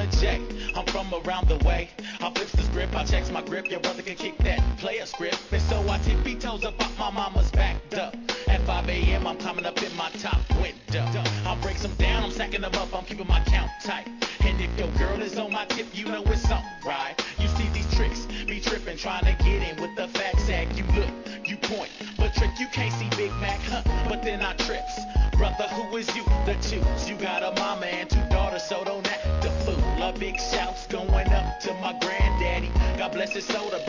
J. I'm from around the way. I flips the script, I checks my grip. Your brother can kick that player script. And so I tippy toes up off my mama's back duck. At 5 a.m. I'm coming up in my top window. I break them down, I'm stacking them up, I'm keeping my count tight. And if your girl is on my tip, you know it's something, right? You see these tricks, be tripping, trying to get in with the fat sack. You look, you point, but trick, you can't see Big Mac, huh? But then I trips. Brother, who is you? The twos. You got a mama and 2 daughters, so don't act the fool. A big shouts going up to my granddaddy. God bless his soul.